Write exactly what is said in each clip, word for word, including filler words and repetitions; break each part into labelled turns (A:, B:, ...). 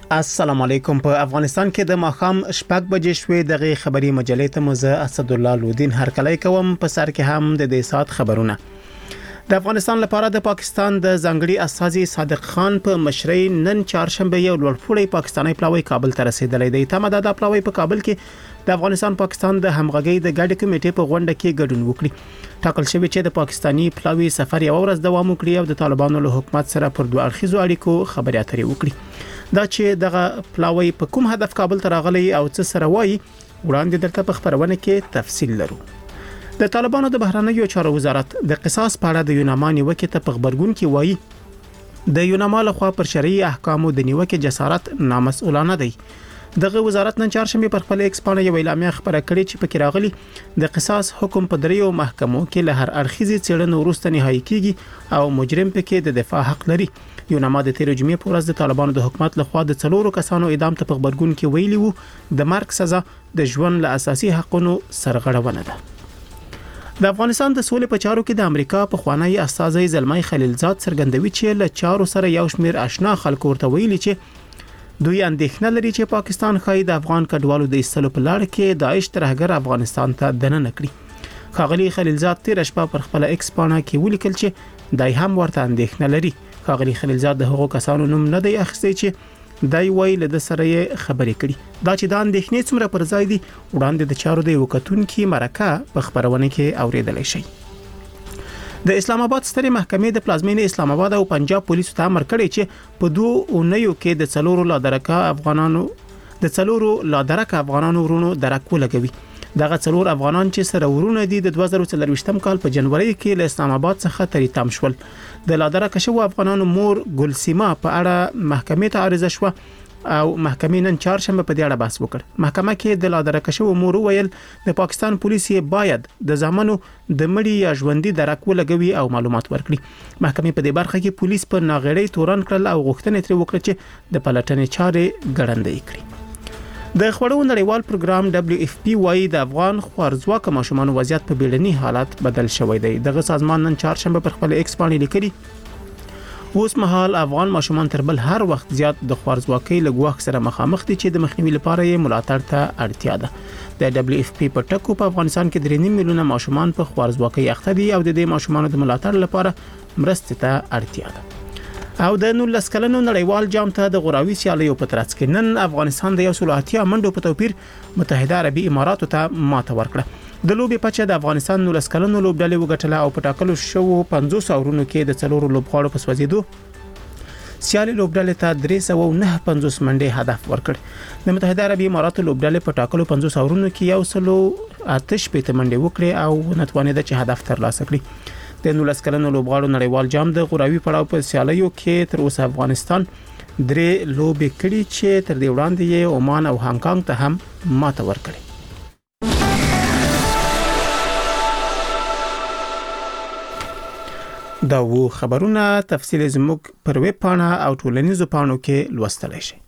A: السلام علیکم. په افغانستان کې د ماخام شپږ بجې شوې دغه خبري مجلې ته مزه اسد الله لودین هرکلی کوم. په سر کې هم د دې سات خبرونه. د افغانستان لپاره د پاکستان د ځانګړي استازي صادق خان په مشرۍ نن چهارشنبه یو لوړپوړی پاکستاني پلاوی کابل ته رسیدلی دی. تمه ده د پلاوی په کابل کې د افغانستان پاکستان د همغږي د ګډ کمیټې په غونډه کې ګډون وکړي. ټاکل شوی چې د پاکستانی پلاوی سفر یو ورځ دوام وکړي او د طالبانو له حکومت سره پر دوه اړخیزو اړیکو خبرې اترې وکړي. دا چې دغه پلاوی په کوم هدف کابل ته راغلی او څه سره وایي وړاندې دلته په خبرونه کې تفصیل لرو. د طالبانو د بهرنیو چارو وزارت د قصاص په اړه د یوناما نیوکې ته په خبرګون کې وایي د یوناما لخوا پر شرعي احکامو د نیوکې جسارت نامسؤلانه دی. دغه وزارت نن چهارشنبه پر خپل ایکس باندې یو اعلامیه خبره کړې چې پکې راغلي د قصاص حکم په دریو محکمو کې له هر اړخیزي څېړنې وروسته نهایی کیږي او مجرم پکې د دفاع حق لري. یوناما د تیر جمعې په ورځ د طالبانو د حکومت لخوا د څلورو کسانو اعدام ته په خبرګون کې ویلي وو د مرګ سزا د ژوند له اساسي حقونو سرغړونه ده. د افغانستان د سولې په چارو کې د امریکا په خوانی استازي زلمای خلیلزاد څرګندوي چې له چارو سره یو شمیر آشنا خلکو ورته ویلي چې دوی اندېښنه لري چې پاکستان خای د افغان کډوالو د ایستلو په لړ کې داعش ترهګر افغانستان ته دننه کړی. خاغلی خلیلزاد تیر شپه پر خپل ایکس باندې کې ولیکل چې دای هم ورته اندېښنه لري. خاغلی خلیلزاد د هغو کسانو نوم نه دی اخیستی چې دای وای له سره خبرې کړي. دا چې د اندېښنې څومره پر ځای دي وړاندې د چارو د وکټونکو مرکه په خبرونه کې اوریدل شي. د اسلام آباد سترې محکمې د پلازمینې اسلام آباد او پنجاب پولیسو ته امر کړی چې په دوه اونیو کې د څلورو لادرکه افغانانو د څلورو لادرکه افغانانو ورونو درک ولګوي. دغه څلور افغانان چې سره ورونه دي د دوه زره څلرويشتم کال په جنوري کې له اسلام آباد څخه تریتام شول. د لادرکه شو افغانانو مور ګلسیما په اړه محکمې ته عریضه شو او محکمې نن چهارشنبه په دې اړه بحث وکړ. محکمه کې د لادرکه شو مور ویل د پاکستان پولیس باید د ځامنو د مړي یا ژوندۍ درک ولګوي او معلومات ورکړي. محکمې په دې برخه کې پولیس په ناغړې تورن کړل او غوښتنې ترې وکړه چې د پلټنې چارې ګړندۍ کړي. د خوړو نړیوال پروګرام دبليو اف پی وايي د افغان خوارزواکه ماشومان وضعیت په بیړني حالت بدل شوی دی. دغه سازمان نن چهارشنبه پر خپل ایکس باندې لیکلي اوس مهال افغان ماشومان تر بل هر وخت زیات د خوارزواکۍ له ګواښ سره مخامخ دي چې د مخنیوي لپاره یې ملاتړ ته اړتیا ده. د دبليو اف پی په ټکو په افغانستان کې درې نیم میلیونه ماشومان په خوارزواکۍ اخته دي او د دې ماشومانو د ملاتړ لپاره مرستې ته اړتیا ده. او د نولس کلنو نړیوال جام ته د غوراوي سیالیو په ترڅ کې نن افغانستان د یو سل اتیا منډو په توپیر متحده عربي اماراتو ته ماته ورکړه. د لوبې پچه د افغانستان نولس کلنو لوبډلې وګټله او په ټاکلو شوو پنځوس اورونو کې د څلورو لوبغاړو په سوځېدو سیالي لوبډلې ته درې سوه نه پنځوس منډې هدف ورکړ. د متحده عربي اماراتو لوبډلې په ټاکلو پنځوس اورونو کې یو سل اته شپېته منډې وکړې او نتوانېده چې هدف ترلاسه کړي. د نولس کلنو لوبغاړو نړیوال جام د غوراوي پړاو په سیالیو کې تر اوسه افغانستان درې لوبې کړې چې تر دې وړاندې یې عمان او هانګ کانګ ته هم ماته ورکړې. دا وو خبرونه تفصیل زموږ پر ویب پاڼه او ټولنیزو پاڼو کې لوستلی شئ.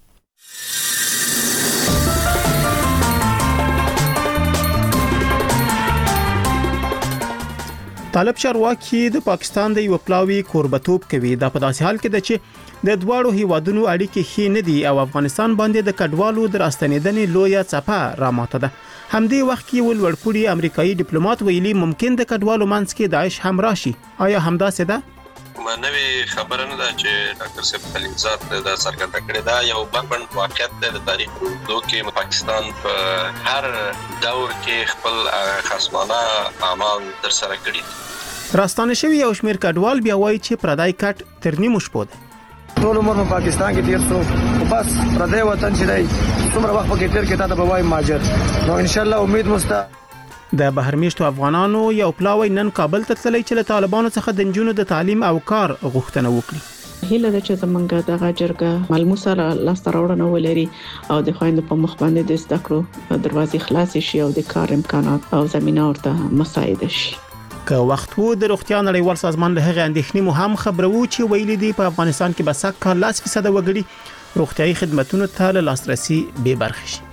A: طالب چارواکي د پاکستان د یو پلاوی کوربتوب کوي. دا په داسې حال کې ده چې د دواړو هیوادونو اړیکې ښې نه دي او افغانستان باندې د کډوالو د راستنېدنې لویه څپه راماته ده. همدې وخت کې ولوړپوړي امریکایي ډیپلوماټ ویلي ممکن د کډوالو منځ کې داعش هم راشي. آیا همداسې ده؟
B: نوې خبره نه ده چې ډاکټر صاحب خلیلزاد دا څرګنده کړې ده. یو بند واقعیت د تاریخ په اوږدو کې پاکستان په هر دور کې خپل خصمانه اعمال ترسره کړي دي.
A: راستانه شوی یو شمېر کډوال بیا وایي چې پردی کټ تر نیمو شپو ده.
C: ټول عمر په پاکستان کې تیر شو او بس پردی وطن چې دی څومره وخت پکې تیر کې تا ته به وایي ماجر. نو ان شاء الله امید مسته
A: د بهرمیشتو افغانانو یو پلاوی نن کابل ته تللی چې له طالبانو څخه د نجونو د تعلیم او کار غوښتنه وکړي.
D: هیله ده چې زمونږ دغه جرګه ملموسه لاسته راوړنه ولري او د خويندو په مخ باندې د زده کړو دروازې خلاص شي او د کار امکانات او زمينه ورته مساعده شي.
A: که وخت وو د روغتیا نړیوال سازمان له هغه اندېښنې مو هم خبرو چې ویلي دي په افغانستان کې به سږ کال لس فیصد وګړي روغتیايي خدماتو ته له لاسرسي بې برخې شي.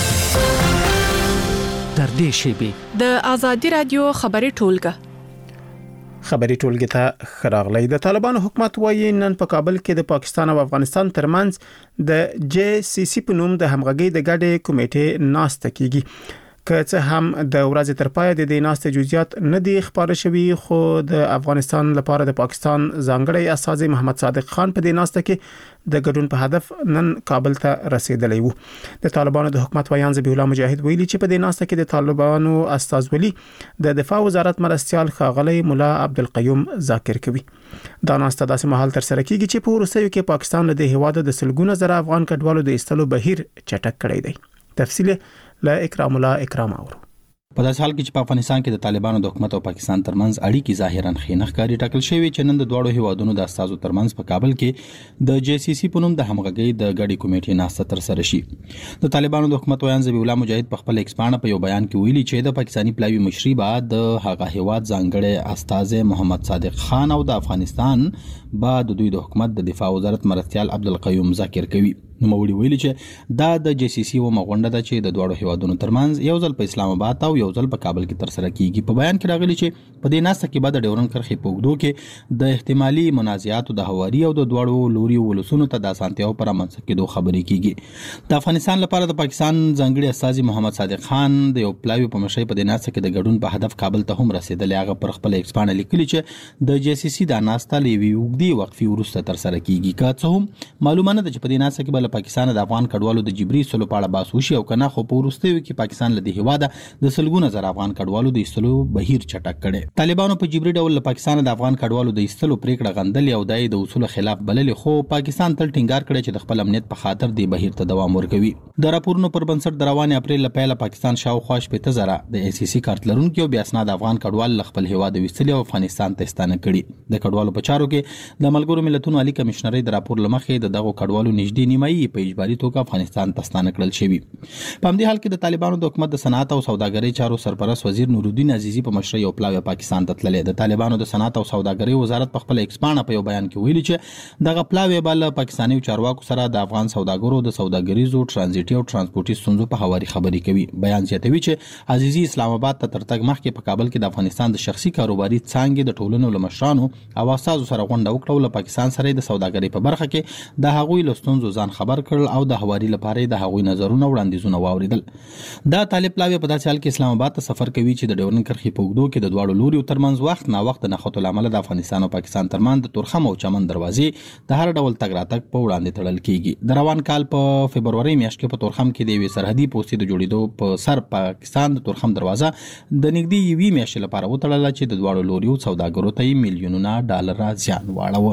E: در دې شیبې
F: د ازادي رادیو خبري ټولګه
A: خبري ټولګي ته خراغلی. د طالبانو حکومت وايي نن په کابل کې د پاکستان او افغانستان ترمنځ د جی سی سی په نوم د همغږي د ګډې کمیټې ناسته کیږي. که څه هم د ورځې تر پای د دې ناستې جزئیات نه دي خبره شوي، خو د افغانستان لپاره د پاکستان ځانګړی استازی محمد صادق خان په دې ناسته کې د ګډون په هدف نن کابل ته رسیدلی وو. د طالبانو د حکومت ویان ذبیح الله مجاهد ویلي چې په دې ناسته کې د طالبانو استازولي د دفاع وزارت مرستيال ښاغلی مولا عبدالقیوم ذاکر کوي. دا ناسته داسې مهال تر سره کیږي چې په وروستیو کې پاکستان له دې هیواد د سلګونه زره افغان کډوالو د ایستلو بهیر چټک کړی دی. تفصیل لا اکرام الله اکرام اورو.
E: په داسې حال کې چې په افغانستان کې د طالبانو د حکومت او پاکستان ترمنځ اړیکې ظاهرا ښې نه ښکاري، ټاکل شوی چې نن د دواړو هیوادونو د استازو ترمنځ په کابل کې د جی سی سی په نوم د همغږي د ګډې کمیټې ناسته تر سره شي. د طالبانو د حکومت ویان ذبیح الله مجاهد په خپل ایکس پاڼه په یو بیان کې ویلي چې د پاکستاني پلاوی مشري بعد د هغه هیواد ځانګړی استازی محمد صادق خان او د افغانستان بعد دوی د حکومت د دفاع وزارت مرستيال عبدالقیوم ذاکر کوي. نو موړي ویلي چې دا د جی سی سی و مغونډه ده چې د دوړو هیوادونو ترمنځ یو ځل په اسلام آباد او یو ځل په کابل کې تر سره کیږي. په بیان کې راغلي چې په دې ناسته کې بعد د ډیورن کرښې په اوږدو کې د احتمالي منازعاتو د هواري او د دوړو لوري ولسونو ته د اسانتیاو پر منځ کې دوه خبرې کیږي. د افغانستان لپاره د پاکستان ځانګړي استازي محمد صادق خان د یو پلاوی په مشرۍ په دې ناسته کې د ګډون په هدف کابل ته هم رسیدلی. هغه پر خپل ایکس پاڼه لیکلي چې د جی سی سی د ناسته لوي وګړي وقفي وروسته تر سره کیږي. که څه هم معلومه نه ده چې په دې ناسته کې بل پاکستان د افغان کډوالو د جبري سلو په اړه بحث وشي او کنه، خو په وروستیو کې پاکستان له دې هیواده د سلګونه زر افغان کډوالو د ایستلو بهیر چټک کړي. طالبانو په جبري ډول له پاکستان د افغان کډوالو د ایستلو پریکړه غندلې او دای د اصول خلاف بللې، خو پاکستان تل ټینګار کړی چې د خپل امنیت په خاطر د بهیر ته دوام ورکوي. د راپورونو پر بنسټ د روان اپریل له پیله پاکستان شاوخوا شپږ زره د ای سی سی کارت لرونکو او بیا اسناد افغان کډوال خپل هیواد ویستلي او افغانستان ته ستانه کړي. د کډوالو په چارو کې د ملګرو ملتونو عالی کمشنري د راپور لمخې د دغه کډوالو نږدې نیمایي په اجباري توګه افغانستان ته ستانه کړل شوی. په همدې حال کې د طالبانو د حکومت د صنعت او سوداګرۍ چارو سرپرست وزیر نورالدین عزیزی په مشرۍ یو پلاوی پاکستان ته تللی. د طالبانو د صنعت او سوداګرۍ وزارت په خپل ایکس پاڼه په یو بیان کې ویلي چې دغه پلاوی بل پاکستاني چارواکو سره د افغان سوداګرو د سوداګریزو ټرانزیټي او ترانسپورتي ستونزو په هواري خبرې کوي. بیان زیاتوي چې عزیزی اسلام آباد ته ترتګ مخکې په کابل کې د افغانستان د شخصي کاروباري څانګې د ټولنو له مشرانو او استادو سره غونډه وکړه او له پاکستان سره د سوداګرۍ په برخه کې د هغوی له ستونزو ځان خبر کړل او د هواري لپاره د هغوی نظرونه وړاندیزونه واوریدل. دا طالب پلاوی په داسې حال کې اسلام آباد ته سفر کوي چې د ډیورن کرښې په اوږدو کې د دواړو لوري ترمنځ وخت نا وخت نه خطو لامل د افغانستان او پاکستان ترمنځ د تورخم او چمن دروازې د هر ډول تګ راتګ په وړاندې تړل کیږي. د روان کال په فبروري میاشت کې په تورخم کې د یوې سرحدي پوستې د جوړېدو په سر پاکستان د تورخم دروازه د نږدې یوې میاشتې لپاره وتړله چې د دواړو لوري سوداګرو ته میلیونونه ډالر زیان واړوه.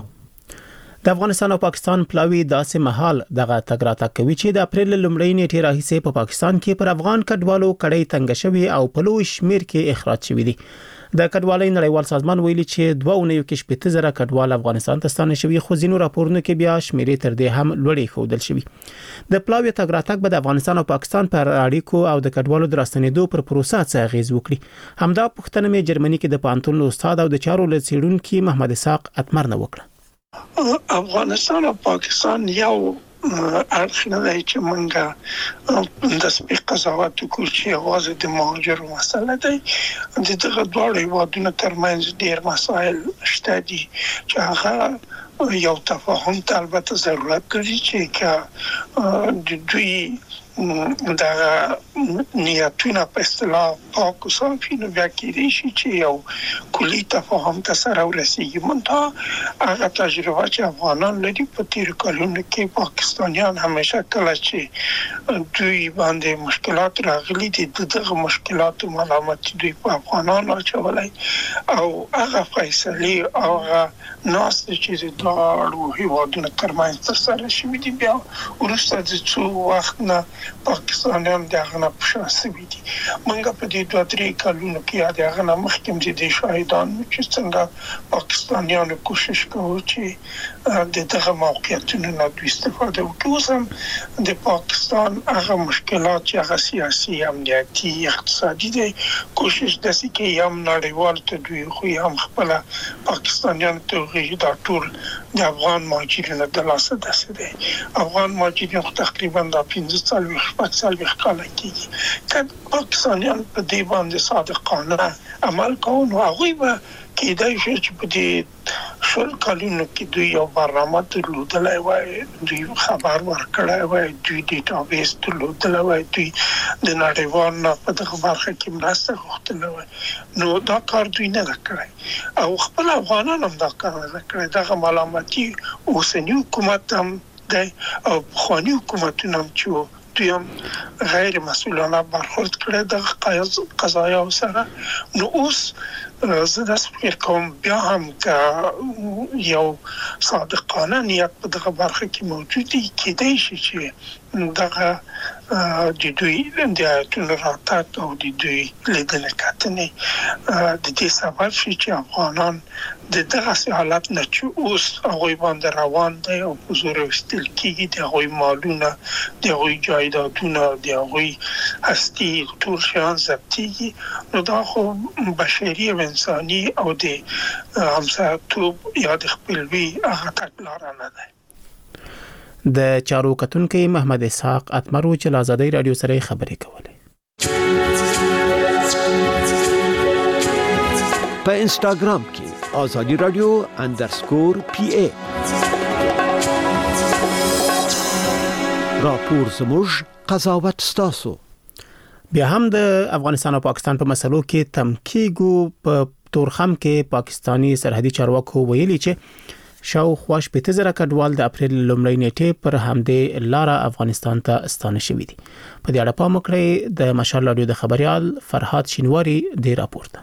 A: د افغانستان او پاکستان پلاوی داسې مهال دغه تګ راتګ کوي چې د اپریل لومړۍ نیټې راهیسې په پاکستان کې پر افغان کډوالو کډۍ تنګ شوی او په لوی شمیر کې اخراج شوی دي. د کډوالۍ نړیوال سازمان ویلي چې دوه اونیو کې شپږ زره کډوال افغانستان ته ستانه شوي، خو ځینو راپورونو کې بیا شمیرې تر دې هم لوړې ښودل شوي. د پلاوی تګ راتګ به د افغانستان او پاکستان پر اړیکو او د کډوالو د راستنېدو پر پروسه څه اغیز وکړي. همدا پوښتنه مې جرمني کې د پانتون استاد او د چارو له څېړونکي محمد اسحاق اتمر نه وکړه.
F: افغانستان او پاکستان یو اړخ نه دی چې موږ د سپی قضاوت وکړو چې یوازې د مهاجرو مسله دی. د دغه دواړو هیوادونو ترمنځ ډېر مسایل شته دي چې هغه یو تفاهم ته البته ضرورت لري چې که د دوی دغه نیتونه په اصطلاح پاک او صافي نو بیا کېدای شي چې یو کلي تفاهم ته سره ورسېږي. منتها هغه تجربه چې افغانان لري په تېرو کلونو کې پاکستانیان همیشه کله چې دوی باندې مشکلات راغلي دي د دغه مشکلاتو ملامت دوی په افغانانو اچولی او هغه فیصلې او هغه ناستې چې د دواړو هیوادونو ترمنځ ترسره شوي دي بیا وروسته د څو وخت نه پاکستانیان د هغه نه په شا سوي دي. موږ په دې دوه درې کلونو کې یا د هغه نه مخکې هم د دې شاهدان وو چې څنګه پاکستانیانو کوشش کوو چې د دغه موقعیتونو نه دوی استفاده وکړي. اوس هم د پاکستان هغه مشکلات چې هغه سیاسي، امنیتي، اقتصادي دی کوشش داسې کوي هم نړیوال ته دوی خو هم خپله پاکستانیانو ته وغږي دا ټول د افغان مهاجرینو د لاسه داسې دی. افغان مهاجرین خو تقریبا دا پنځه څلوېښت شپږ څلوېښت کاله کېږي. که پاکستانیان په دې باندې صادقانه عمل کوي نو هغوی به کېدای شي چې په دې شل کلونو کې دوی یو برنامه درلودلی وای، دوی خبر ورکړی وای، دوی ډیټابیس درلودلی وای، دوی د نړیوال نه په دغه برخه کې مرسته غوښتلی وای. نو دا کار دوی نه ده کړی او خپل افغانان هم دا کار نه ده کړی. دغه ملامتي اوسني حکومت هم دی او پخواني حکومتونه هم چې دوی هم غیر مسئولانه برخورد کړی د قضایاو سره. نو اوس زه داسې فکر کوم بیا هم که یو صادقانه نیت په دغه برخه کې موجود وي، کېدای شي چې دغه د دوی د ایتونو راتګ او د دوی لیدنې کتنې د دې سبب شي چې افغانان د دغسې حالت نه چې اوس هغوی باندې روان دی او په زور ویستل کېږي، د هغوی مالونه، د هغوی جایدادونه، د هغوی هستي ټول شیان ضبطېږي. نو دا خو بشري او انساني او د همسایه‌توب یا د خپلوي هغه تګلاره نه ده.
A: د چارو کتونکو محمد اسحاق اتمرو چې له آزادۍ رادیو سره خبرې کولې.
G: په انستګرام کې آزادی رادیو اندرسکور پی ای راپور زموږ قضاوت ستاسو.
A: بیا هم د افغانستان او پاکستان په مسلو کې تمکیګو په تورخم کې پاکستانی سرحدي چارواکو ویلي چې شاوخوا شپږ زره کډوال د اپریل لومړۍ نیټې پر همدې لار افغانستان ته ستانه شوي دي. په دې اړه پام وکړئ. د مشال رادیو د خبريال فرهاد شینواری د راپورته.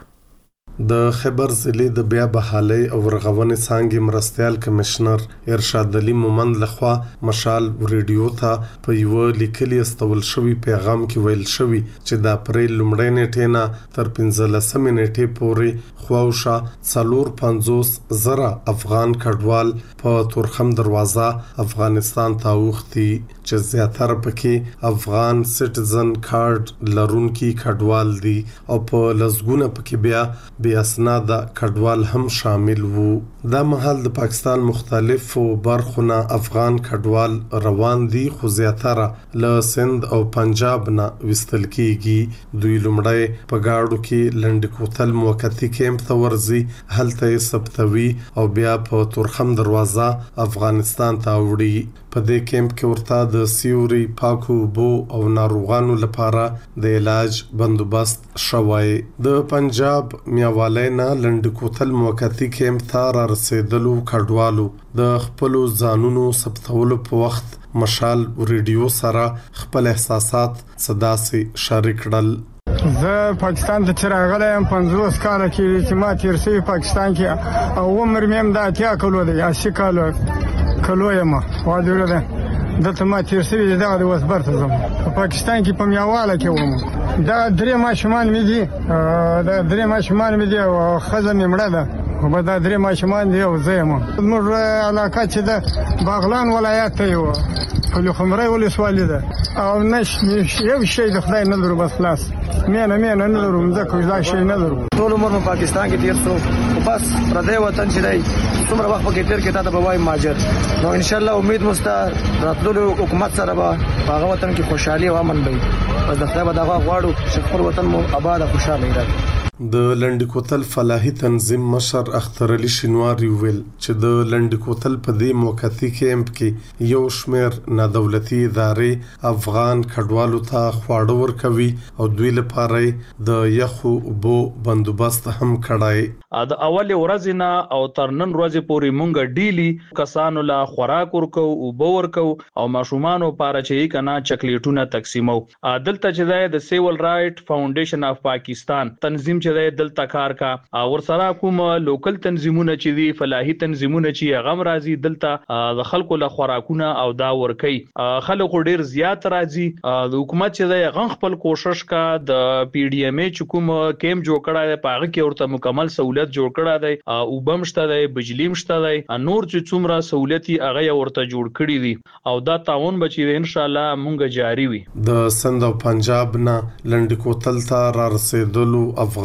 H: د خیبر ضلع د بیا بحالي او رغونې څانګې مرستيال کمشنر ارشاد علي مومند لخوا مشال ریډیو ته په یو لیکلي استول شوی پیغام کې ویل شوی چې د اپریل لومړۍ نیټې نه تر پنځلسمې نیټې پورې خواوشا څلور پنځوس زره افغان کډوال په تورخم دروازه افغانستان ته اوختي چې زیاتره پکې افغان سټیزن کارت لرونکي کډوال دي او په لزګونه پکې بیا بیا اسناد کډوال هم شامل وو. دا مهال د پاکستان مختلفو برخونه افغان کډوال روان دي خو زیاتره له سند او پنجاب نه وستل کیږي. دوی لومړی په گاډو کې لنډکوتل موقتی کیمپ ته ورځي، هلته ثبتوي او بیا په تورخم دروازه افغانستان ته وړي. په دې کیمپ کې ورته د سیوري پاکو بو او ناروغانو لپاره د علاج بندوبست شوی. د پنجاب میاوالینا لنډکوتل موقتی کیمپ ته را رسیدلو کډوالو د خپل ځانونو ثبتولو په وخت مشال ریډیو سره خپل احساسات صدا سي شریک کړل.
I: زه پاکستان ته راغلم پنځوس کاله کې چې ما تیر شوی پاکستان کې او عمر مې د اتیا کلو دی اسی کالو کلو یم واجوړه ده دته ما تیر شوی دا د وسبر ته زم په پاکستان کې په میاواله کې وم. دا درې ماشومان مې دي دا درې ماشومان مې دي او خزه مې مړه ده خو دا درې ماشومان دي او زه یم. موږ علاقه چې د باغلان ولایت ته یو په خمرای ولسوالۍ ده او نش یو شی د خدای نه درو بس خلاص مینه مینه نه درو مزه دا شی نه درو.
C: ټول عمر په پاکستان کې تیر شو بس پردی وطن چې دی څومره وخت پکې تیر کې تا ته بوای ماجر. نو ان شاء الله امید مستا راتلو حکومت سره به هغه وطن کې خوشحالي او امن وي. بس د خدای به دغه غواړو چې خپل وطن مو آباد او خوشاله وي.
H: د لنډکوتل فلاحي تنظیم مشر اختر علي شینواری ویل چې د لنډکوتل په دې موقتی کیمپ کې یو شمیر نادولتي ادارې افغان کډوالو ته خواړه ورکوي او دوی لپاره د یخو بو بندوبست هم کړای.
J: د اول ورځې نه او تر نن ورځې پورې مونږ ډیلی کسانو لا خوراک ورکو او بو ورکو او ماشومان لپاره چې کنا چاکلیټونه تقسیمو. دلته چې د سیول رائټ فاونډیشن اف پاکستان تنظیم چې دلته کار کا ور سره کوم لوکل تنظیمونه چې دي فلاحي تنظیمونه چې غم راځي دلته د خلکو له خوراکونه او دا ورکي. خلکو ډیر زیات راځي. د حکومت چې د غن خپل کوشش کا د پی ډی ایم ای چې کوم کیمپ جوړ کړای دی پاغه کې ورته مکمل سہولت جوړ کړای دی او بمشته دی بجلی مشته دی نور چې څومره سہولتي هغه ورته جوړ کړی دي او دا تعاون بچی ان شاء الله مونږ جاری وي.
H: د سند او پنجاب نه لنډکوتل ته را رسیدلو افغان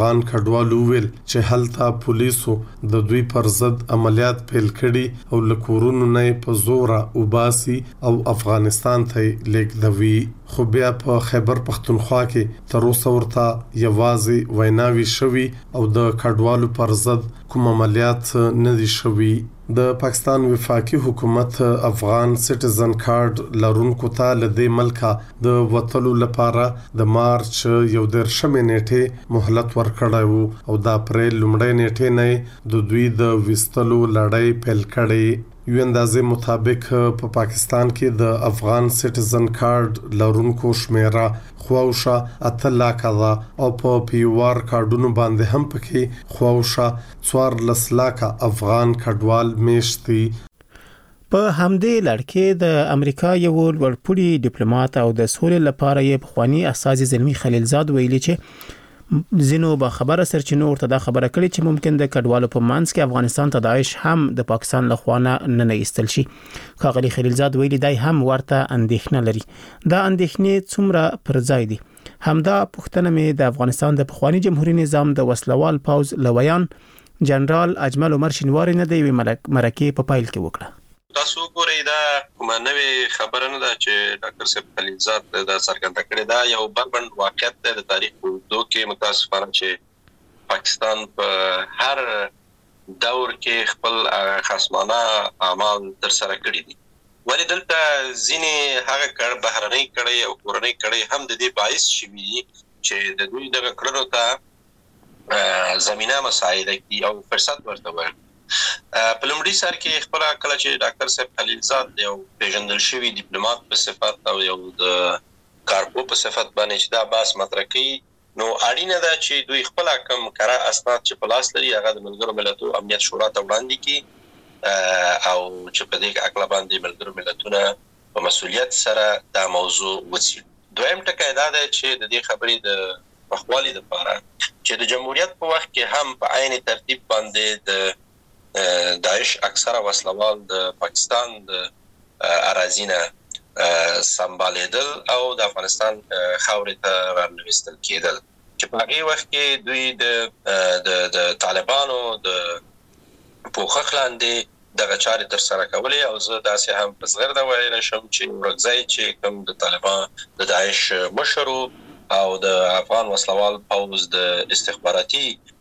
H: افغان کډوالو ویل چې هلته پولیسو د دوی پر ضد عملیات پیل کړي او لکورونو نه په زور وباسي او افغانستان ته لیږدوي. خو بیا په خیبر پختونخوا کې تر اوسه ورته یوازې ویناوي شوي او د کډوالو پر ضد کوم عملیات نه دي شوي. د پاکستان وفاقي حکومت افغان سټیزن کارت لرونکو ته له دې ملکه د وټلو لپاره د مارچ یو درشمې نیټه مهلت ورکړی وو او د اپریل لومړۍ نیټه نه د دوی د وستلو لړۍ پیل کړې. یو اندازې مطابق په پاکستان کې د افغان سټیزن کارت لرونکو شمیره خواوشه اته لاکه ده او په پیوار کارډونو باندې هم پکې خواوشه څوارلس لاکه افغان کډوال میشتي.
A: په همدې لړ کې د امریکا یو لوړپوړي ډیپلوماټ او د سولې لپاره یې پخوانی اساسي زلمی خلیلزاد ویلي چې زینو با خبره سرچینو ورته دا خبره کړې چې ممکن د کډوالو په منځ کې افغانستان ته داعش هم د پاکستان له خوا نه نه ایستل شي. ښاغلي خلیلزاد ویلي دی هم ورته اندېښنه لري. دا اندېښنې څومره پر ځای دي؟ همدا پوښتنه مې د افغانستان د پخوانی جمهوریت نظام د وسلوال پوز لویان جنرال اجمل عمر شینواری نه دی مرکه په پایل کې وکړه.
B: تاسو ګورئ دا کومه نوې خبره نه ده چې ډاکټر صاحب خلیلزاد د څرګنده کړې دا یو بربند واقعیت دی د تاریخ په اوږدو کې متاسفانه چې پاکستان په هر دور کې خپل خصمانه اعمال تر سره کړي دي. ولې دلته ځینې هغه کړه بهرنۍ کړي او کورنۍ کړي هم د دې باعث شوي چې د دوی دغه کړنو ته زمينه مساعده کی او فرصت ورته ورکړي. په لومړي سر کې خپل کله چې ډاکټر صاحب خلیلزاد یو پیژندل شوی ډیپلوماټ په صفت او یو د کارپو په صفت باندې چې دا باس مطرح کړي نو اړینه ده چې دوی خپل کم کړه اسناد چې په لاس لري هغه د ملګرو ملتونو امنیت شورا ته وړاندې کړي او چې په دې اقلا باندې ملګرو ملتونو په مسؤلیت سره دا موضوع وڅېړي. دویم ټکی دا ده چې د دې خبرې د پخوالي لپاره چې د جمهوریت په وخت کې هم په عین ترتیب باندې د داعش اکثره وسلوال د پاکستان د اراضینه سمبالیدل او د افغانستان خاورې ته ورنوستل کېدل چې په هغه وخت کې دوی د د د طالبانو د پوښښ لاندې دغه چارې تر سره کولې او زه داسې هم په صغر د ویل شم چې ورغځي چې کوم د طالبان د داعش مشر او د افغان وسلوال پوز د استخباراتي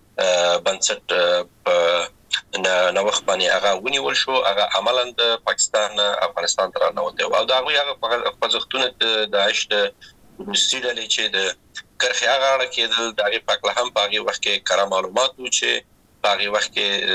B: بنسټ په نو وخت باندې هغه ونیول شو هغه عملاً د پاکستان افغانستان تر نه وته او دا هغه خوځښتونه د داعش د روسیې چې د کرخي هغه اړه کېدل د هغه په اړه هم په هغه وخت کې کار معلومات و چې په هغه وخت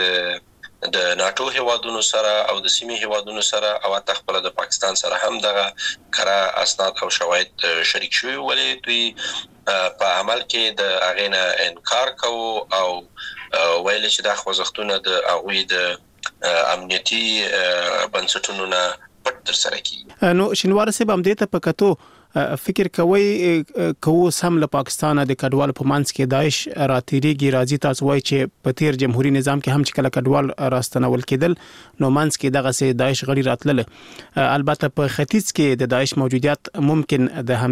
B: کې د ناتو هیوادونو سره او د سیمې هیوادونو سره او تخپل د پاکستان سره هم دغه کار اسناد او شواهد شریک شوي ولې دوی په عمل کې د اغینه انکار کوو او ویل چې دا خوځښتونه د هغوی د امنیتي بنسټونو نه پټ تر سره کیږي.
A: نو شینوار صاحب هم دې ته په کتو فکر کوي کوو سم له پاکستان د کډوال په منځ کې داعش راتېریږي راځي تاسو وایي چې په تیر جمهوریت نظام کې هم چې کله کډوال راستنول کېدل نو منځ کې دغه سي داعش غړي راتلل. البته په ختیځ کې د داعش موجودیت ممکن د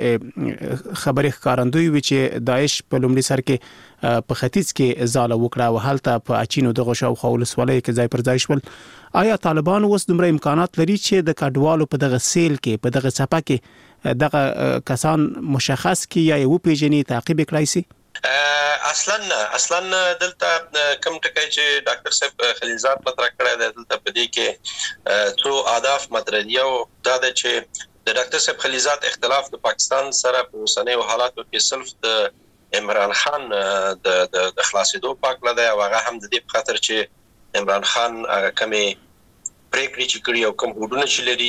A: همدې خبرې ښکارندوی وي چې داعش په لومړي سر کې په ختیځ کې ځاله وکړه او هلته په اچینو دغه شاوخوا ولسوالۍ کې ځای پر ځای شول. آیا طالبان اوس دومره امکانات لري چې د کډوالو په دغه سیل کې په دغه څپه کې دغه کسان مشخص کی یا یو پیژنې تعقیب کړای شي؟
B: اصلا اصلا دلته کوم ټکی چې ډاکټر صاحب خلیلزاد مطرح کړی دی دلته په دې کې څو اهداف مطرح دي او دا د چې د ډاکټر صاحب خلیلزاد اختلاف د پاکستان سره په اوسنیو حالاتو کې صرف د عمران خان د د خلاصېدو پاک لده او هغه هم د دې په خاطر چې عمران خان هغه کمی پریکړې چې کړی او کوم هوډونه چې لري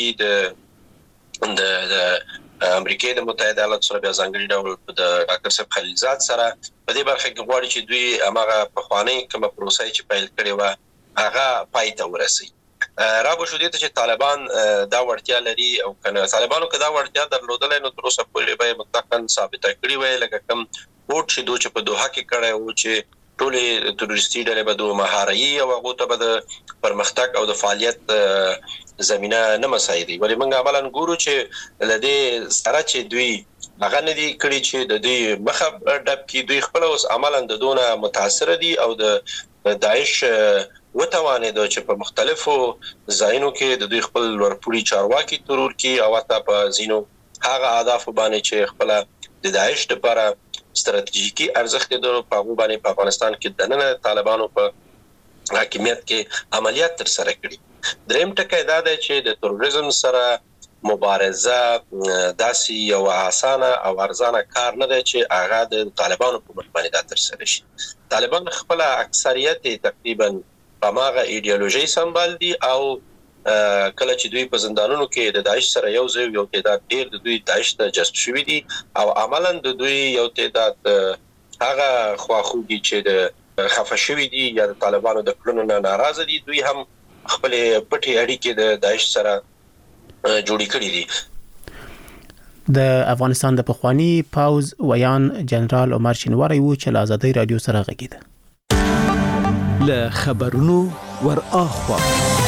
B: د د امریکای د متحده ایالاتو سره بیا ځانګړي ډول د ډاکټر صاحب خلیلزاد سره په دې برخه کې غواړي چې دوی هغه په خواني کومه پروسه چې پیل کړې و هغه پای ته ورسي. را به شو دي چې طالبان دا وړتیا لري او کنه طالبانو کدا وړتیا درلودل نو تر اوسه پورې به متقن ثابت کړی وای لکه کوم ووټ چې دوی په دوحه کې کړی و چې ټولې تروریستي ډلې به د مهاري او هغه ته به د پرمختګ او د فعالیت زمينه نه مساعدي. ولې موږ عملاً ګورو چې لدې سره چې دوی هغه نه دي کړی چې د دوی مخه ډب کې دوی خپل اوس عملاً د دونه متاثر دي او د داعش وتوانه د چې په مختلفو ځایونو کې د دوی خپل ورپوړي چارواکي ترور کې او تا په زینو هغه اهداف باندې چې خپل د داعش لپاره ستراتیژیکي ارزښت د په باندې په افغانستان کې د نن طالبانو په حاکمیت کې عملیات تر سره کړي. دریم ټکی دا دی چې د تروریزم سره مبارزه داسي یو اسانه او ارزانه کار نه دی چې هغه د طالبانو په مخ باندې تر سره شي. طالبان خپل اکثریت تقریبا په ماغه ایدئولوژي سمبال دي او کله چې دوی په زندانونو کې د داعش سره یو ځای یو تعداد ډیر د دوی داعش ته جذب شوي دي او عملاً د دوی یو تعداد هغه خواخوږي چې د خفه شوي دي یا د طالبانو د کړنو نه ناراضه دي دوی هم خپل پټي اړیکې د داعش سره جوړې کړې دي.
A: د افغانستان د پخوانی پاوز ویان جنرال عمر شینواری و چې له آزادۍ رادیو سره غږیده.
G: له خبرونو ور اخوا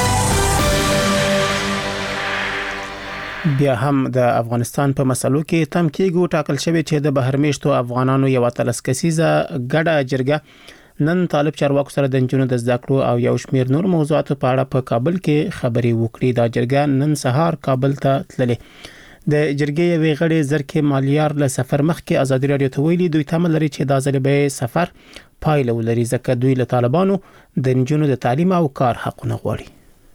A: بیا هم د افغانستان په مسلو کې تم کېږي ټاکل شوی چې د بهرمیشتو افغانانو یو اتلس کسیزه ګډه جرګه نن طالب چارواکو سره د جنونو د ذکرو او یو شمیر نور موضوعاتو په اړه په کابل کې خبري وکړي. دا جرګه نن سهار کابل ته تللې. د جرګې یوې غړي زرکې مالیار له سفر مخکې ازادي رادیو ته ویلي دوی تمه لري چې د ځل به سفر پایله ولري ځکه دوی له طالبانو د جنونو د تعلیم او کار حقونه غواړي.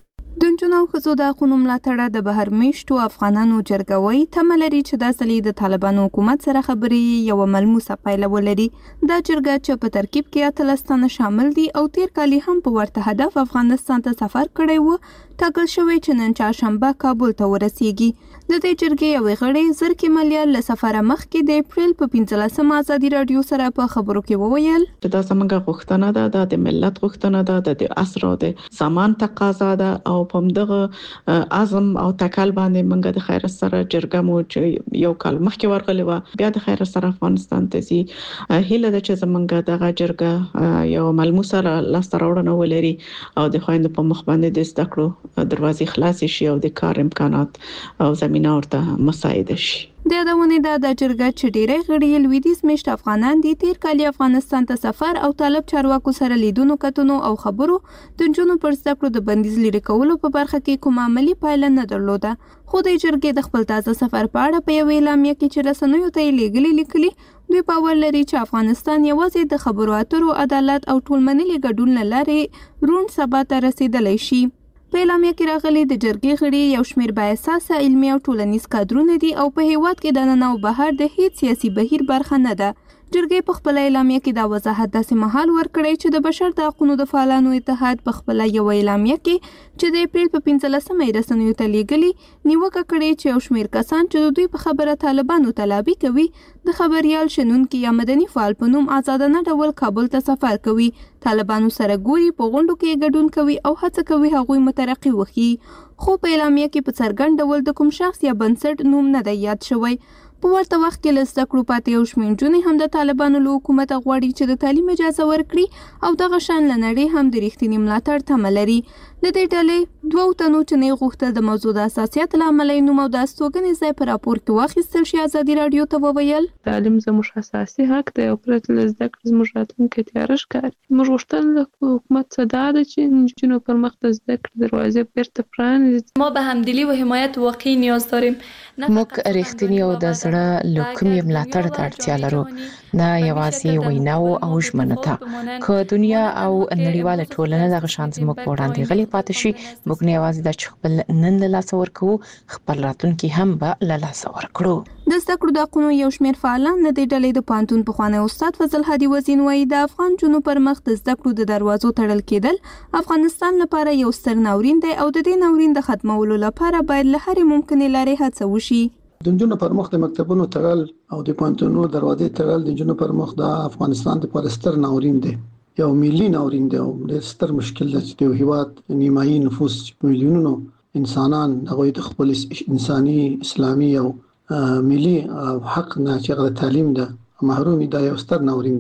K: د نجونو او ښځو د حقوقو ملاتړ د بهرمیشتو افغانانو جرګوي تمه لري چې د اصلي د طالبانو حکومت سره خبرې یو ملموسه پایله ولري. دا جرګه چې په ترکیب کې اتلس تنه شامل دي او تیر کال هم په ورته هدف افغانستان ته سفر کړی و ټاکل شوی چې نن چهارشنبه کابل ته ورسیږي. د دې جرګې یو غړي زرکې مالیار له سفر مخکې د اپریل په پنځلسمه ازادي رادیو سره په خبرو کې وویل
D: چې دا زموږ غوښتنه ده د ملت غوښتنه ده د عصر او د زمان تقاضا ده او په دغه عزم او تکل باندې موږ د خیر سره جرګه مو چې یو کال مخکې ورغلی و بیا د خیر سره افغانستان ته سي هیله ده چې زموږ دغه جرګه یو ملموسه لاسته راوړنه ولري او د خويند په مخ باندې د زده کړو دروازې خلاص شي او د کار امکانات او زمينه ورته مساعده شي.
K: د یادونه ده د جرګه چې ډېری غړي لویدیځ میشت افغانان دي تیر کال افغانستان ته سفر او طالب چارواکو سره لیدونو کتنو او خبرو د جنونو پر زده کړو د بندیز لري کولو په برخه کې کوم عملی پایله نه درلوده. خو د جرګې د خپل تازه سفر په اړه په یو اعلامیه کې چې رسنیو ته لیږلي لیکلي دوی باور لري چې افغانستان یوازې د خبرو اترو عدالت او ټولمنلي ګډون لاره روڼ سبا ته رسیدلی شي. په اعلامیه کې راغلي د جرګې غړي یو شمیر با اساسه علمي او ټولنیز کادرونه دي او په هیواد کې د نن او بهر د هیڅ سیاسي بهیر برخه نه ده. جرګې په خپل اعلامیه کې دا وضاحت داسې مهال ورکړی چې د بشر د حقوقو د فعالانو اتحاد په خپل یو اعلامیه کې چې د اپریل په پنځلسمه رسنیو ته لیږلي نیوکه کړې چې یو شمیر کسان چې د دوی په خبره طالبانو تلابي کوي د خبريال شنونکي یا مدني فعال په نوم آزادانه ډول کابل ته سفر کوي طالبانو سره ګوري په غونډو کې ګډون کوي او هڅه کوي هغوی مترقي وکړي. خو په اعلامیه کې په څرګند ډول د کوم شخص یا بنسټ نوم نه دی یاد شوی. په ورته وخت کې له زده کړو پاتې یو شمېر نجونې هم د طالبانو له حکومته غواړي چې د تعلیم اجازه ورکړي او دغه شان له نړۍ هم د رښتیني ملاتړ تمه لري. د دې ډلې دوو تنو چې نه غوښتل د موضوع د اساسیت له امله یې نوم او د استوګنې ځای په راپور کې واخیستل شي ازادي راډیو ته وویل
L: تعلیم زموږ اساسي حق دی او پرته له زده کړې زموږ راتلونکی تیاره ښکاري. موږ غوښتل له حکومت څخه دا ده چې نجونو پر مخ د زده کړې دروازې بیرته پرانیزي.
M: ما به همدلی و حمایت واقعي نیاز داریم.
N: موږ رښتینی او د زړه له کومې ملاتړ ته اړتیا لرو نه یوازې ویناو او ژمنه ته. که دنیا او نړیواله ټولنه دغه شان زموږ په وړاندې غلي پاتې شي موږ نه یوازې د خپل نن له لاسه ورکو خپل راتلونکي هم به له لاسه ورکړو.
K: د زده کړو د حقونو یو شمېر فعالان د دې ډلې د پوهنتون پخوانی استاد فضل هادي وزین وایي د افغان جنو پر مخ د زده کړو د دروازو تړل کېدل افغانستان لپاره یو ستر ناورین دی او د دې ناورین د ختمولو لپاره باید له هرې ممکنې لارې هڅه وشي.
O: د نجونو پر مخ د مکتبونو تړل او د پوهنتونونو دروازې تړل د نجونو پر مخ د افغانستان لپاره ستر ناورین دی. یو ملي ناورین دی او د ستر مشکل دی چې د هیواد نیمایي نفوس میلیونونو انسانان هغه د خپل انساني اسلامي او ملي حق نه چې غو تعلیم ده محرومي دا یو ستر ناورین ده.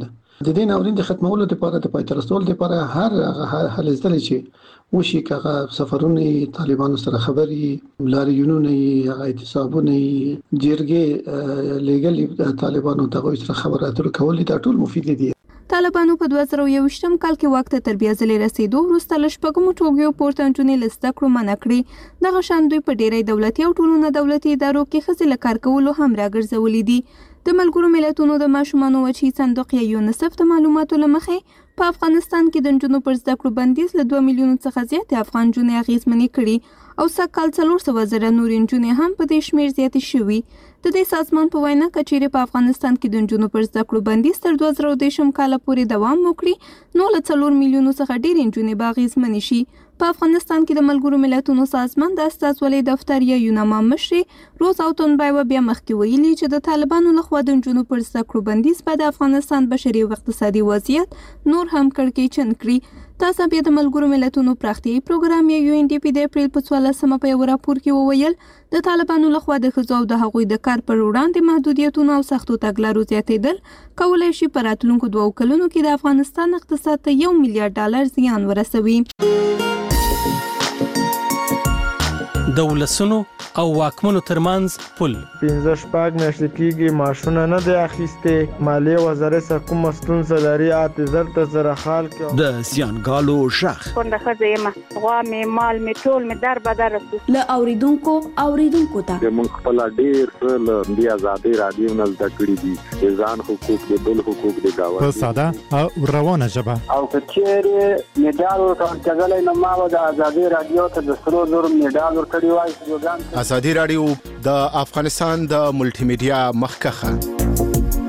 O: د دې ناورین د ختمولو لپاره د پای ته رسولو لپاره هر هغه لزدل چې وشي کغه سفرونه طالبانو سره خبري لاریونونه هغه اعتصابونه جرګې لګل طالبانو ته سره خبرې اترې کولې دا ټول مفید دي.
K: طالبانو په دوه زره یوویشتم کال کې وخت تر بیا ځلې رسیدو وروسته له شپږمو ټولګیو پورته نجونې له زده کړو منع کړې. دغه شان دوی په ډېری دولتي او ټولو نه دولتي ادارو کې ښځې له کار کولو هم راګرځولې دي. د ملګرو ملتونو د ماشومانو وچی صندوق یا یونیسف د معلوماتو له مخې په افغانستان کې د نجونو پر زده کړو بندیز له دوه میلیونو څخه زیات افغان نجونې اغېزمنې کړي او سږکال څلور سوه زره نورې نجونې هم په دې شمېر زیاتې شوي. د دې سازمان په وینا که چیرې په افغانستان کې د نجونو پر زده کړو بندیز تر دوه زره دېرشم کاله پورې دوام وکړي نو له څلور میلیونو څخه ډېرې نجونې به اغېزمنې شي. په افغانستان کې د ملګرو ملتونو سازمان د استازولۍ دفتر یا یوناما مشرې روز اوتونبایوه بیا مخکې ویلي چې د طالبانو لخوا د نجونو پر زده کړو بندیز به د افغانستان بشري او اقتصادي وضعیت نور هم کړکېچن کړي. تاسو بیا د ملګرو ملتونو پراختیایي پروګرام یا یو ان ډي پی د اپریل په څوارلسمه په یو راپور کې وویل د طالبانو لخوا د ښځو او د هغوی د کار پر وړاندې محدودیتونو او سختو تګلارو زیاتېدل کولی شي په راتلونکو دوو کلونو کې د افغانستان اقتصاد ته یو میلیارډ ډالر زیان ورسوي.
P: د ولسونو او واکمنو ترمنځ پل
Q: پنځه شپږ میاشتې کېږي معاشونه نه دی اخیستې مالیې وزارت سره کومه ستونزه لري اته زر ته زره خال کې
G: د زیانګالو شخ
R: څنګه ښځه یم غوا مې مال مې ټول مې در بدر
S: له اوریدونکو اوریدونکو ته
T: موږ خپل ډېر څه له دې آزادۍ راډیو نه زده کړي دي د ځان حقوق د بل حقوق د گاونډي
U: په ساده او روانه ژبه
V: او که چیرې میډال ورکړل نو ما د آزادۍ راډیو ته د سرو زرو میډال ورکړی وای.
W: ازادي راډیو د افغانستان د ملټي میډیا مخکخه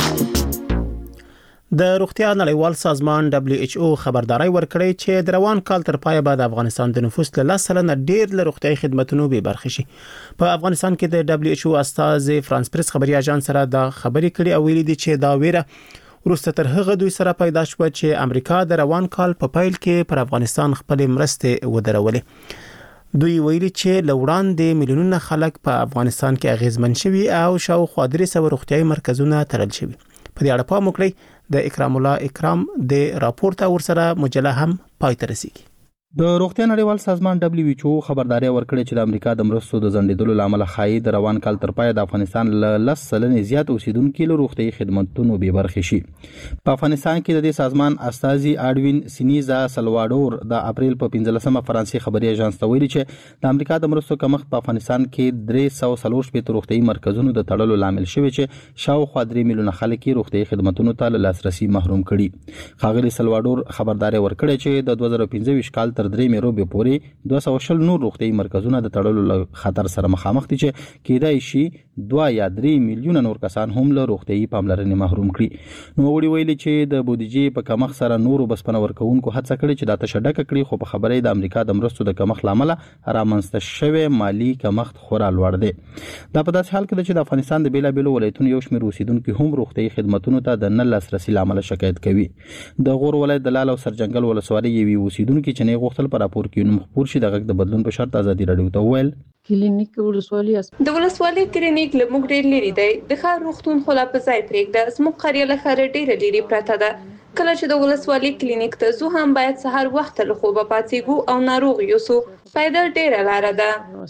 A: د روغتیا نړیوال سازمان دبليو ایچ او خبرداري ورکړی چې د روان کال تر پایه بعد افغانستان د نفوس له لس سلنه ډیر له روغتیايي خدماتو به برخه شي. په افغانستان کې د دبليو ایچ او استاذ فرانس پریس خبري اژانس سره د خبري کړي او ویلي دي چې دا ویره ورسته تر هغه دوی سره پیدا شو چې امریکا د روان کال په پیل کې پر افغانستان خپل مرستې ودرولې. دوی ویلي چې لوړاندې میلیونونه خلک په افغانستان کې اغیزمن شوي او شاوخوا درې سوه روغتیايي مرکزونه تړل شوي. په دې اړه پام وکړئ د اکرام الله اکرام د راپورټ ورسره مجله هم پای ته رسیږي.
E: د روغتیا نړیوال سازمان دبليو ایچ او خبرداري ورکړې چې د امریکا د مرستو د ځنډېدلو لامل خایي د روان کال تر پای د افغانستان له لس سلنې زیات اوسیدونکو له روغتیايي خدماتو به برخه شي. په افغانستان کې د دې سازمان استاذي اډوین سینیزا سلواډور د اپریل په پنځلسمه فرانسې خبري اژانس ته ویلي چې د امریکا د مرستو کمښت په افغانستان کې درې سوه څلور شپېته روغتیايي مرکزونو د تړلو لامل شوی چې شاوخوا درې میلیونه خلک روغتیايي خدماتو ته له لاسرسي محروم کړي. خاغلی سلواډور خبرداري ورکړې چې د دوه زره پنځه ویشت کال تر درې میرو به پورې دوه سوه شل نور روغتیايي مرکزونه د تړلو خطر سره مخامخ دي چې کېدای شي دوه یا درې میلیونه نور کسان هم له روغتیايي پاملرنې محروم کړي. نو وړي ویلي چې د بودیجې په کمښت سره نورو بسپنه ورکوونکو هڅه کړې چې دا تشدک کړي خو په خبرې د امریکا د مرستو د کمښت لامل رامنځته شوی مالی کمښت خورا لوړ دی. دا په داسې حال کې چې د افغانستان د بیلابېلو ولایتونو یو شمېر اوسیدونکو هم روغتیايي خدماتو ته د نه لاسرسي لامل شکایت کوي. د غور ولایت د لال او سرجنګل ولسوالۍ یوې اوسیدونکو چې نه غوښتل په راپور کې نوم خپور شي د غږ د بدلون په شرط ازادي راډیو ته وویل
M: کلینیک ولسوالۍ د ولسوالۍ کلینیک له موږ ډېر لري دی د ښار روغتون خو لا په ځای پرېږده زموږ قریه له ښاره ډېره لرې پرته ده. کله چې د ولسوالۍ کلینیک ته ځو هم باید سهار وخته له خوبه پاڅېږو او ناروغ یوسو پیدل ډېره لاره ده.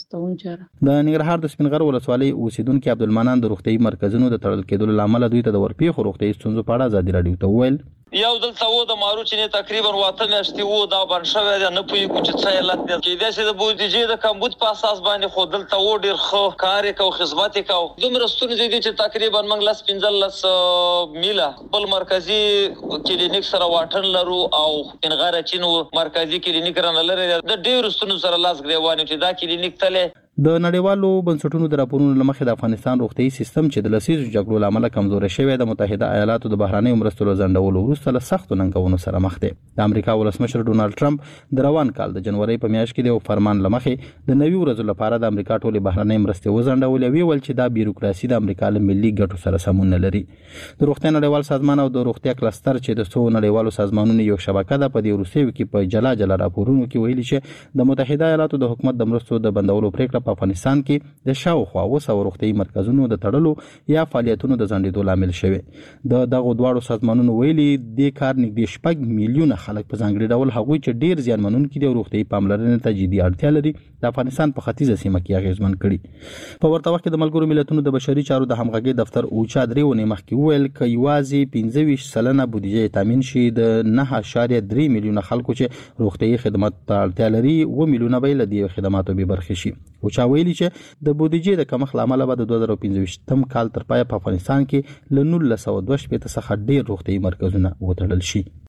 E: د ننګرهار د سپینغر ولسوالۍ اوسیدونکي عبدالمنان د روغتیايي مرکزونو د تړل کېدلو لامل دوی ته د ورپېښو روغتیايي ستونزو په اړه ازادي راډیو ته وویل
X: یو دلته و د مارو چې نه تقریبا واته میاشتې وو دا بند شوی دی نه پوهېږو چې څه علت دی کېدای شي د بودیجې د کمبود په اساس باندې خو دلته و ډېر ښه کار یې کوو خدمت یې کوو دومره ستونزې دي چې تقریبا موږ لس پنځلس میله خپل مرکزي کلینیک سره واټن لرو او سپینغر اچین مرکزي کلینیک رانه لري د ډېرو ستونزو سره لاس ګرېوان یو چې دا کلینیک تللی.
E: د نړیوالو بنسټونو د راپورونو له مخې د افغانستان روغتیايي سیستم چې د لسیزو جګړو له امله کمزوری شوی د متحده ایالاتو د بهرنیو مرستو له ځنډولو وروسته له سختو ننګونو سره مخ دی. د امریکا ولسمشر ډونالډ ټرمپ د روان کال د جنوري په میاشت کې د یو فرمان له مخې د نوي ورځو لپاره د امریکا ټولې بهرنۍ مرستې وځنډولې او ویل چې دا بیروکراسي د امریکا له ملي ګټو سره سمون نه لري. د روغتیا نړیوال سازمان او د روغتیا کلستر چې د څو نړیوالو سازمانونو یو شبکه ده په دې وروستیو کې په جلا جلا راپورونو کې ویلي چې د متحده ایالاتو د حکومت د مرستو د بندولو پریکړه په افغانستان کې د شاوخوا اوه سوه روغتیايي مرکزونو د تړلو یا فعالیتونو د ځنډېدو لامل شوی. د دغو دواړو سازمانونو ویلي دې کار نږدې شپږ میلیونه خلک په ځانګړي ډول هغوی چې ډیر زیانمنونکي دي او روغتیايي پاملرنې ته جدي اړتیا لري د افغانستان په ختیځه سیمه کې اغېزمن کړي. په ورته وخت کې د ملګرو ملتونو د بشري چارو د همغږۍ دفتر اوچا درې ونې مخکې وویل که یوازې پنځه ویشت سلنه بودیجه تامین شي د نه اعشاریه درې میلیونه خلکو چې روغتیايي خدمات ته اړتیا لري اوه میلیونه به له دې خدماتو بې برخې شي. اوچا ویلي چې د بودیجې د کمښت له امله به د دوه زره پنځه ویشتم کال تر پایه په افغانستان کې له نولس سوه دوه شپېته څخه ډېر روغتیايي مرکزونه وتړل شي.